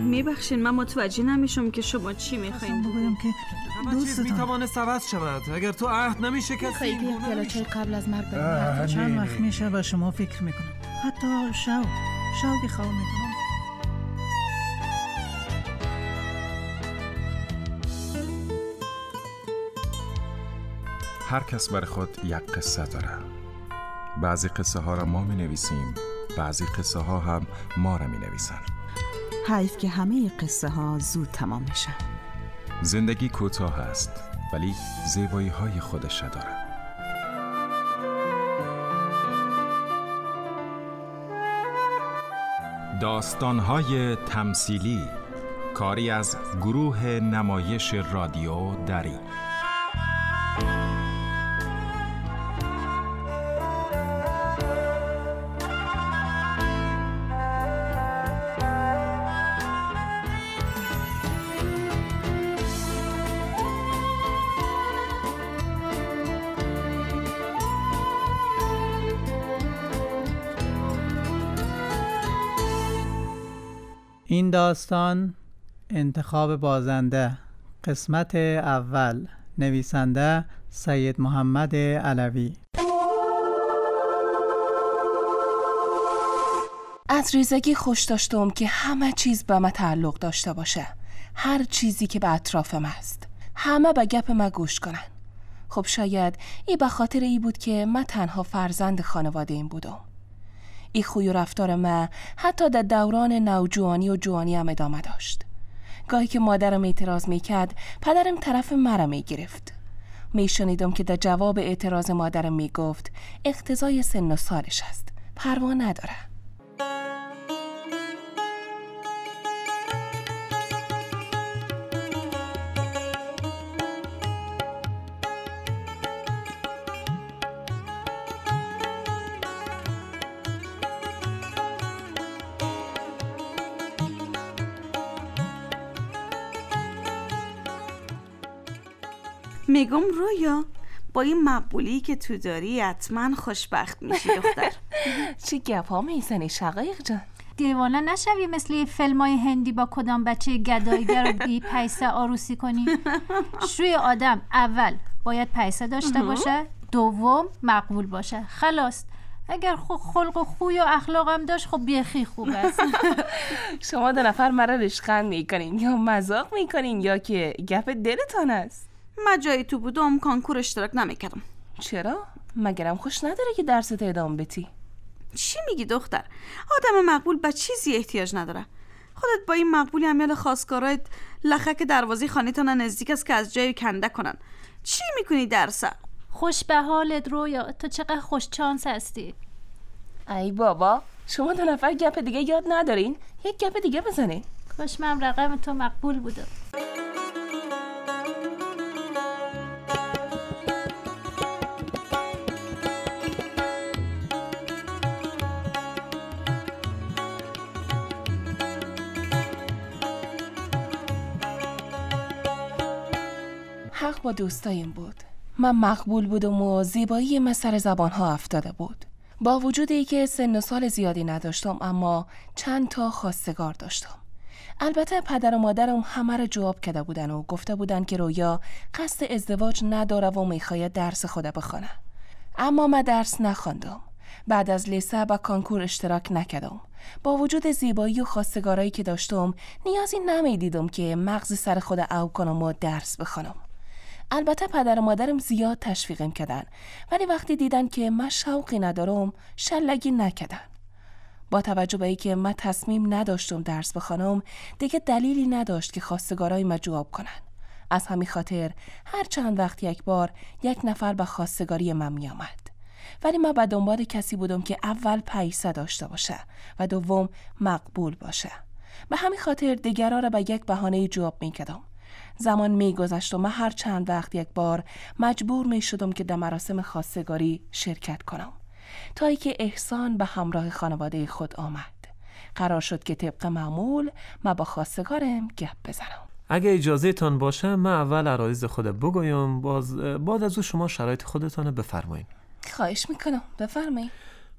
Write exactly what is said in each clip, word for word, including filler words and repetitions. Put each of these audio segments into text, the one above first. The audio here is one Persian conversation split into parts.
میبخشین من متوجه نمیشم که شما چی میخواین بگویم که همه چیز میتوانه عوض شود. اگر تو عهد نمیشه کسی خیلی پیالوچه قبل از مرگ بریم. چند وقت میشه و شما فکر میکنم حتی شو شو که خواه میکنم. هر کس برای خود یک قصه داره. بعضی قصه ها را ما می نویسیم، بعضی قصه ها هم ما را می نویسن. حیف که همه قصه ها زود تمام میشن. زندگی کوتاه است ولی زیبایی های خودش داره. داستان های تمثیلی، کاری از گروه نمایش رادیو دری. این داستان انتخاب بازنده، قسمت اول، نویسنده سید محمد علوی. از ریزگی خوش داشتم که همه چیز به من تعلق داشته باشه، هر چیزی که به اطرافم است همه به گپ من گوش کنن. خب شاید ای به خاطر ای بود که من تنها فرزند خانواده این بودم. ای خوی و رفتار من حتی در دوران نوجوانی و جوانی هم ادامه داشت. گاهی که مادرم اعتراض میکرد پدرم طرف مرا میگرفت. میشنیدم که در جواب اعتراض مادرم میگفت اقتضای سن و سالش است، پروا نداره. میگم رویا با این مقبولی که تو داری حتما خوشبخت میشی دختر. چی گپ ها میزنی شقایق جان؟ دیوانه نشوی مثل فیلمای هندی با کدام بچه گدایگر رو بی پیسه عروسی کنی. شوی آدم اول باید پیسه داشته باشه، دوم مقبول باشه، خلاص. اگر خلق و خوی و اخلاقم داشت خب بیخی خوب است. شما دو نفر مرا رشقند میکنین یا مذاق میکنین یا که گپ دلتان است؟ من جایی تو بودم کانکور اشتراک نمیکردم. چرا؟ مگرم خوش نداره که درست ادامه بدی؟ چی میگی دختر؟ آدم مقبول به چیزی احتیاج نداره. خودت با این مقبولی امیال خواستگارایت لخک دروازه خانه‌تان نزدیک است که از جای کنده کنن. چی میکنی درسا؟ خوش به حالت رویا، تو چقدر خوش چانس هستی. ای بابا، شما دو نفر گپ دیگه یاد ندارین؟ یک گپ دیگه بزنین. کاش من رقم تو مقبول بودم. حق با دوستایم بود. من مقبول بودم و زیبایی من سر زبانها افتاده بود. با وجود ای که سن و سال زیادی نداشتم اما چند تا خواستگار داشتم. البته پدر و مادرم همه را جواب کرده بودن و گفته بودن که رویا قصد ازدواج نداره و میخواید درس خود بخونه. اما من درس نخواندم. بعد از لیسه با کانکور اشتراک نکردم. با وجود زیبایی و خواستگارایی که داشتم نیازی نمیدیدم که مغز سر خود او کنم و درس بخونم. البته پدر و مادرم زیاد تشویقم کردن، ولی وقتی دیدن که من شوقی ندارم شلگی نکردن. با توجه به اینکه من تصمیم نداشتم درس بخونم دیگه دلیلی نداشت که خواستگارای من جواب کنن. از همین خاطر هر چند وقت یک بار یک نفر به خواستگاری من می آمد. ولی من به دنبال کسی بودم که اول پیسه داشته باشه و دوم مقبول باشه. به همین خاطر دیگرها را به یک بهانه جواب می کردم. زمان می گذشت و من هر چند وقت یک بار مجبور می شدم که در مراسم خواستگاری شرکت کنم. تا ای که احسان به همراه خانواده خود آمد. قرار شد که طبق معمول من با خواستگارم گپ بزنم. اگه اجازه تان باشه من اول عرایض خود بگویم، باز بعد از او شما شرایط خودتان بفرمایید. خواهش میکنم، بفرمایید.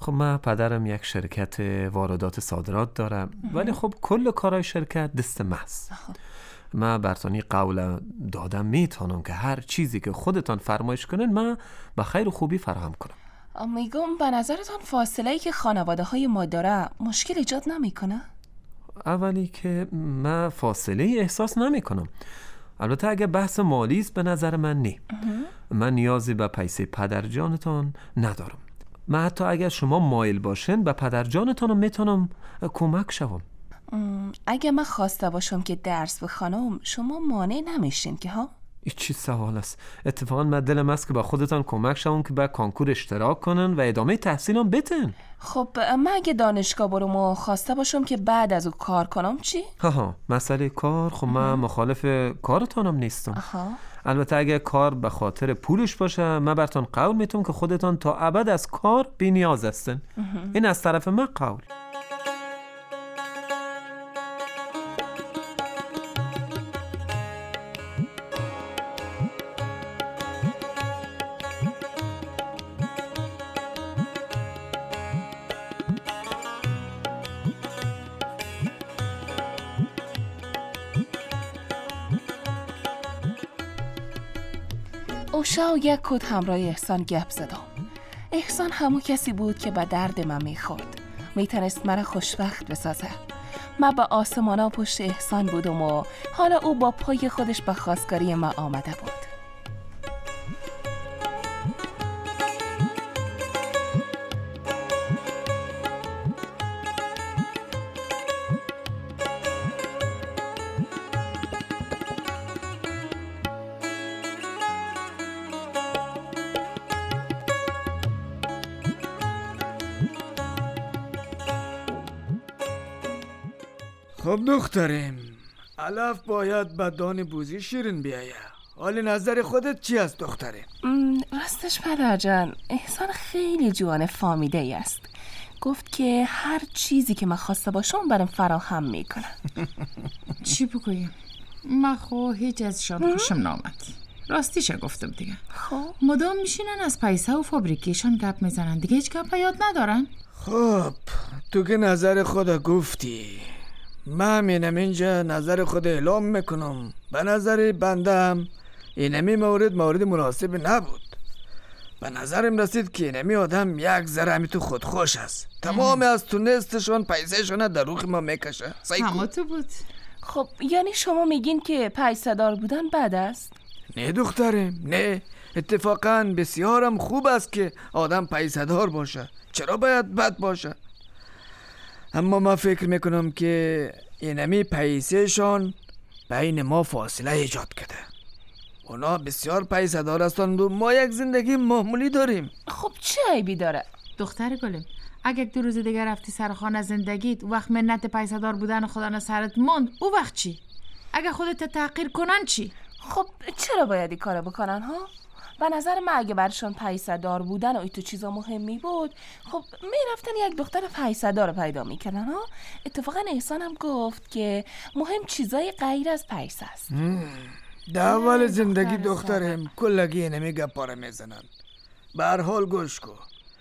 خب من پدرم یک شرکت واردات صادرات دارم، ولی خب کل کارهای شرکت دست محض. من برتانی قول دادم میتونم که هر چیزی که خودتان فرمایش کنن من به خیر و خوبی فراهم کنم. میگم به نظرتان فاصله‌ای که خانواده های ما داره مشکل ایجاد نمیکنه؟ اولی که من فاصله احساس نمی کنم. البته اگه بحث مالی است به نظر من نه. من نیازی به پیسه پدر جانتان ندارم. من حتی اگر شما مایل باشین به پدر جانتان میتونم کمک شوم. اگه من خواسته باشم که درس بخوانم شما مانع نمیشین که ها؟ این چی سوال است؟ اتفاقا من دلم است که با خودتان کمک شوم که با کانکور اشتراک کنن و ادامه تحصیلم بدن. خب من اگه دانشگاه برم و خواسته باشم که بعد از او کار کنم چی؟ ها ها مسئله کار خب من مخالف کارتانم نیستم. آها. البته اگه کار به خاطر پولش باشه من برتان قول میتونم که خودتان تا ابد از کار بی نیاز هستن. این از طرف من قول. اوشا و یک کد همراه احسان گپ زدم. احسان همون کسی بود که به درد من میخورد، میتونست مرا خوشبخت بسازه. من به آسمانا پشت احسان بودم و حالا او با پای خودش به خواستگاری من آمده بود. خب دخترم، علف باید به دان بوزی شیرین بیایه. حال نظر خودت چی است دخترم؟ راستش پدر جان، احسان خیلی جوان فامیده ای است. گفت که هر چیزی که من خواسته باشم برام فراهم میکنه. چی بگویم؟ من خو هیچ ازشان خوشم نامد. راستیشه گفتم دیگه. خب مدام میشینن از پیسه و فابریکیشان گپ میزنن، دیگه هیچ گپ یاد ندارن. خب تو که نظر خود گفتی، من همینم اینجا نظر خود اعلام میکنم. به نظر بندم اینمی مورد مورد مناسب نبود. به نظرم رسید که اینمی آدم یک ذره همی تو خودخوش است. تمام از تونستشون پیسهشون در روخ ما میکشه. همه تو بود. خب یعنی شما میگین که پیسه دار بودن بد است؟ نه دخترم، نه. اتفاقا بسیارم خوب است که آدم پیسه دار باشه. چرا باید بد باشه؟ اما من فکر میکنم که اینمی پیسه شان بین ما فاصله ایجاد کرده. اونا بسیار پیسه دار هستند و ما یک زندگی معمولی داریم. خب چه عیبی داره؟ دختر گلم، اگه دو روز دیگه رفتی سر خانه زندگیت، وقت منت پیسه دار بودن خدا نه سرت موند، او وقت چی؟ اگه خودت تحقیر کنن چی؟ خب چرا باید این کارو بکنن ها؟ به نظر من اگه برشون پیسه دار بودن و این تو چیزا مهمی بود، خب میرفتن یک دختر پیسه دار پیدا میکنن ها. اتفاقا احسان هم گفت که مهم چیزای غیر از پیسه است. در اول زندگی دخترم کلگی اینمی گپاره میزنن. به هر حال گوش کن،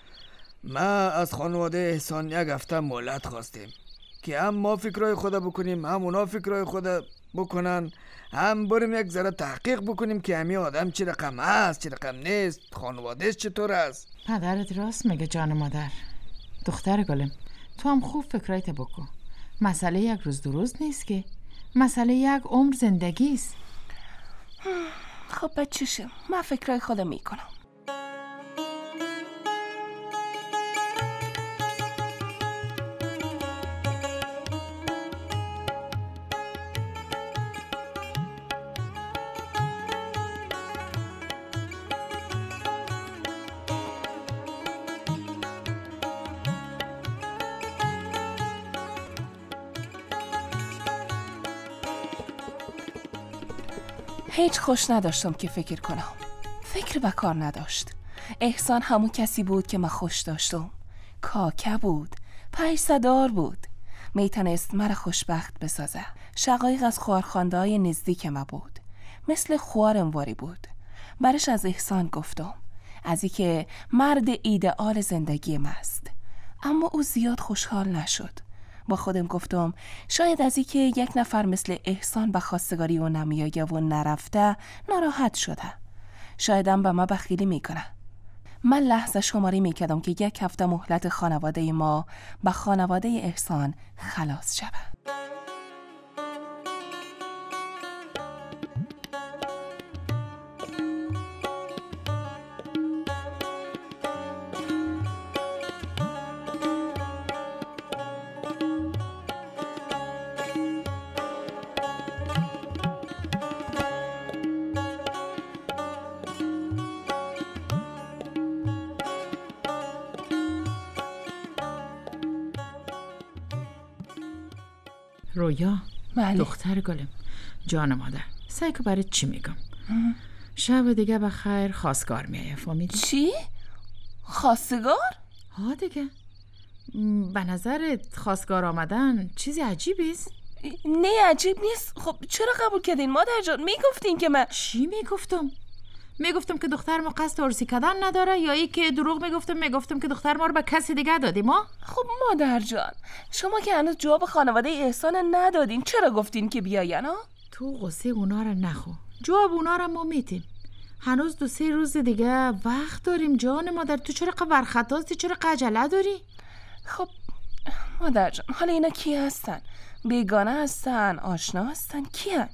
ما از خانواده احسان یک هفته مهلت خواستیم که هم ما فکرای خدا بکنیم هم اونا فکرای خدا بکنن، هم بریم یک ذره تحقیق بکنیم که همی آدم چی رقم هست چی رقم نیست، خانوادهش چطور است. پدرت راست میگه جان مادر. دختر گلم، تو هم خوب فکرایت بکن. مسئله یک روز دو روز نیست که، مسئله یک عمر زندگی است. خب بچه‌شم، من فکرای خودم میکنم. هیچ خوش نداشتم که فکر کنم. فکر به کار نداشت. احسان همون کسی بود که من خوش داشتم. کاکه بود، پیسه دار بود، میتونست مرا خوشبخت بسازه. شقایق از خوارخوانده های نزدیک ما بود، مثل خوارم واری بود. برش از احسان گفتم، از اینکه مرد ایدئال زندگی ما است. اما او زیاد خوشحال نشد. با خودم گفتم شاید از اینکه یک نفر مثل احسان به خواستگاری او نمیایه و نرفته ناراحت شده. شایدم به ما بخیلی میکنه. من لحظه شماری میکردم که یک هفته مهلت خانواده ما به خانواده احسان خلاص شود. رویا، بله. دختر گلم، جان مادر، سعی که برای چی میگم؟ شب دیگه بخیر خواستگار میایه، فهمیدی؟ چی؟ خواستگار؟ ها دیگه. به نظرت خواستگار آمدن چیزی عجیبیست؟ نه عجیب نیست. خب چرا قبول کردین مادر جان؟ میگفتین که من چی میگفتم؟ میگفتم که دختر ما قصد عروسی کردن نداره، یا ای که دروغ میگفتم میگفتم که دختر ما رو به کسی دیگه دادیم ما؟ خب مادر جان، شما که هنوز جواب خانواده احسان ندادین، چرا گفتین که بیاین ها؟ تو غصه اونا رو نخو، جواب اونا رو ما میتیم. هنوز دو سه روز دیگه وقت داریم جان مادر. تو چرا برخطاستی؟ چرا عجله داری؟ خب مادر جان، حالا اینا کی هستن؟ بیگانه هستن؟ آشنا هستن؟ کی هستن؟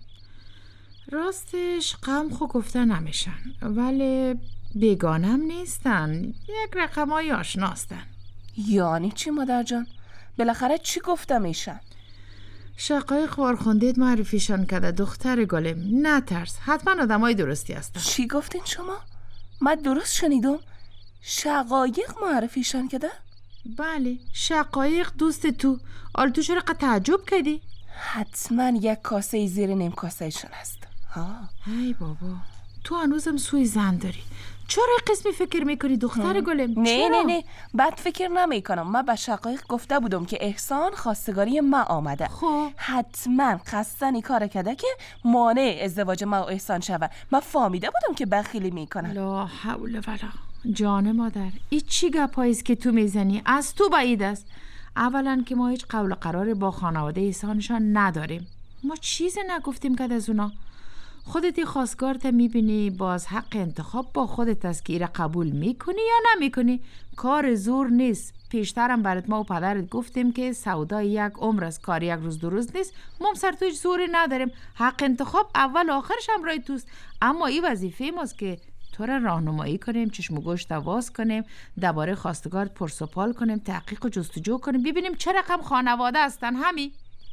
راستش غم خو گفته نمیشن، ولی بیگانم نیستن، یک رقمای آشناستن. یعنی چی مادر جان؟ بالاخره چی گفته میشن؟ شقایق خورخوندید معرفیشان کرده دختر گلم. نترس، حتما آدمای درستی هستن. چی گفتین شما؟ من درست شنیدم؟ شقایق معرفیشان کرده؟ بله، شقایق دوست تو. آل تو چرا تعجب کردی؟ حتما یک کاسه زیر نیم کاسه شون هست. ها ای بابا، تو هنوزم سوی زن داری. چرا قسمی فکر میکنی دختر گلم؟ نه نه نه، بد فکر نمی کنم. من به شقایق گفته بودم که احسان خواستگاری ما آمده. خب حتما قصدنی کار کرده که مانع ازدواج ما و احسان شود. من فهمیده بودم که بخیلی میکنه. لا حول ولا. جان مادر، این چی گپاییست که تو میزنی؟ از تو بعید است. اولا که ما هیچ قول قرار با خانواده احسانشان نداریم. ما چیزی نگفتیم که از اونا. خودتی خواستگارت میبینی، باز حق انتخاب با خودت است که ایره قبول میکنی یا نمیکنی. کار زور نیست. پیشترم برات ما و پدرت گفتیم که سودای یک عمر از کار یک روز دو روز نیست. ما سر تو هیچ زوری نداریم. حق انتخاب اول آخرش هم رای توست. اما این وظیفه ماست که تو را راهنمایی کنیم، چشم و گوشت واز کنیم، درباره خواستگارت پرسپال کنیم، تحقیق و جستجو کنیم، ببینیم چه رقم خانواده هستن. همین.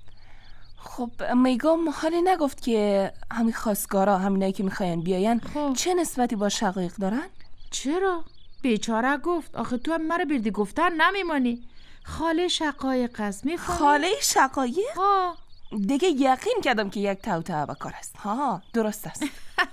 خب میگم حالی نگفت که همین خواستگارا، همینایی که میخواین بیاین، خب. چه نسبتی با شقایق دارن؟ چرا؟ بیچاره گفت. آخه تو هم مرا بردی گفتن نمیمانی. خاله شقایق است، میفهمی؟ خاله شقایق؟ ها دیگه یقین کردم که یک توته بکار است. ها درست است.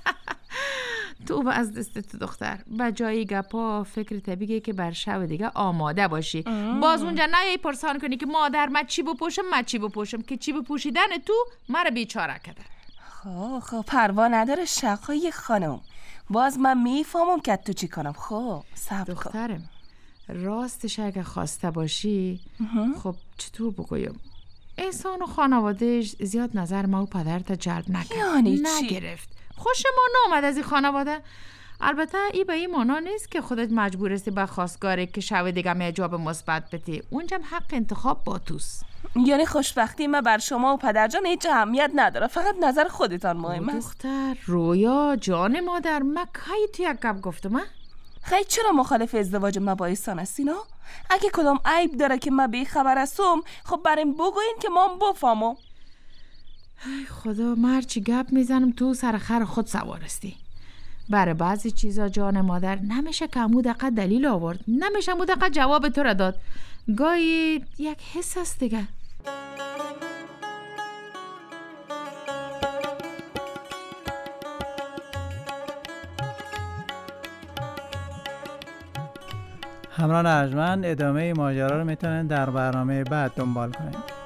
تو به از دست تو دختر به جای گپا فکر طبیعیه که بر شب دیگه آماده باشی. ام. باز اونجا نیایی پرسان کنی که مادر من چی بپوشم من چی بپوشم، که چی بپوشیدن تو مرا بیچاره کرده. خب خب پروا نداره شقایق خانم، باز من میفهمم که تو چی کنم. خب صبر کن دخترم. راستش اگه خواسته باشی ام. خب چطور بگویم، احسان و خانوادهش زیاد نظر ما و پدرت جلب نکرد. یعنی چی؟ نگرفت. خوش ما نامد از این خانواده. البته ای به این مانا نیست که خودت مجبور هستی به خواستگاره که شب دیگه می جواب مثبت بدی. اونجا حق انتخاب با توست. یعنی خوشبختی من بر شما و پدرجان هیچ اهمیت نداره، فقط نظر خودتان مهم است. دختر رویا جان مادر، من کی تو یک گپ گفتم؟ خیلی چرا مخالف ازدواج ما با احسان هستین؟ اگه کدام عیب داره که من بی خبر هستم، خب بریم بگوین که ما بفهمم. ای خدا، مرچی گپ میزنم تو سر خر خود سوارستی. برای بعضی چیزا جان مادر نمیشه که امو دقیقه دلیل آورد، نمیشه امو دقیقه جواب تو را داد. گاهی یک حس است دیگه. همراهان ارجمند، ادامه ماجرا رو میتونن در برنامه بعد دنبال کنید.